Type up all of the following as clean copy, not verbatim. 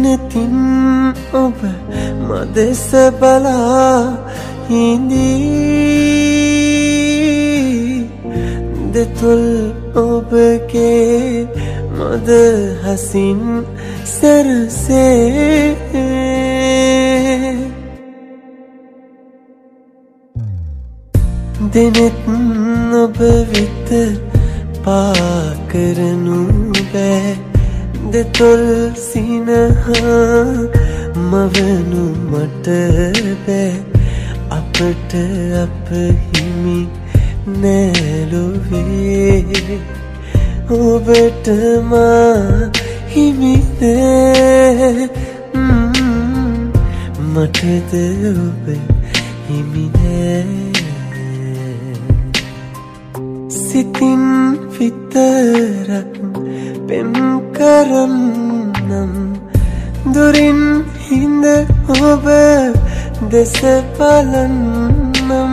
කැමැතින් ඔබ මදෙස බලා හිඳී දෙතොල් ඔබගේ මද හසින් සැරසේ දෙනෙත් ඔබ විත පාකරනු බෑ දෙතොල් සිනහා මවනු මට බෑ අපට අප හිමි නෑලොවේ ඔබට මා හිමි නෑ මටද ඔබ හිමි නෑ සිතින් විතරක් පෙම් කරන්නම් දුරින් හිඳ ඔබ දෙස බලන්නම්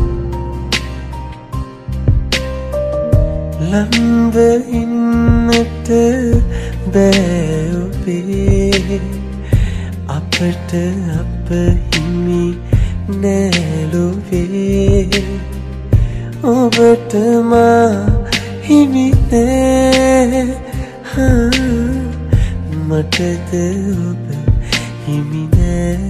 ළඟ ඉන්නට බෑ ඔබේ අපට අප හිමි නෑලොවේ ඔබට මා හිමි නෑ මටද ඔබ හිමි නෑ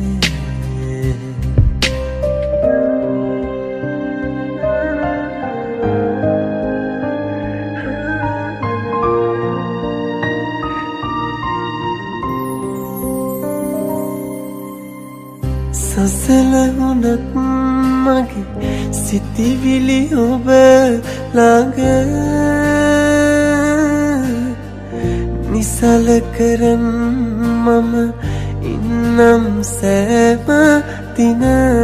සසලුණත් මගේ සිතිවිලි ඔබ ළඟ නිසල කරන් මම ඉන්නම් සෑම දින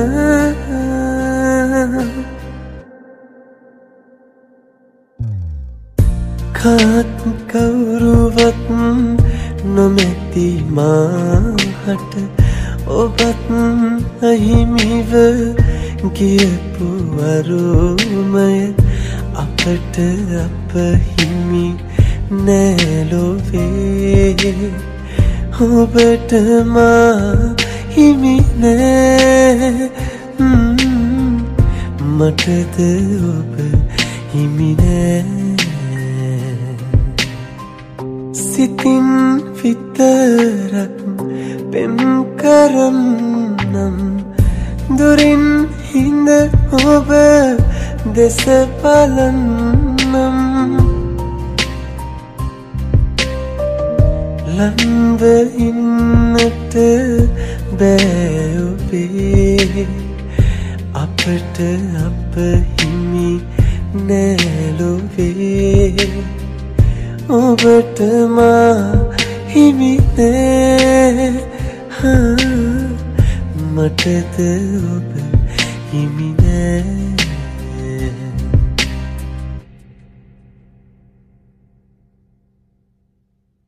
කාත් කවුරුවත් නොමැති මාහට ඔබත් අහිමිව ගියපු අරුමය අපට අප හිමි නෑලොවේ ඔබට මා හිමි නෑ මටද ඔබ හිමි නෑ සිතින් විතරක් පෙම් කරන්නම් දුරින් හිඳ ඔබ දෙස බලන්නම් ළඟ ඉන්නට බෑ ඔබේ අපට අප හිමි නෑලොවේ ඔබට මා හිමි නෑ මටද ඔබ හිමි නෑ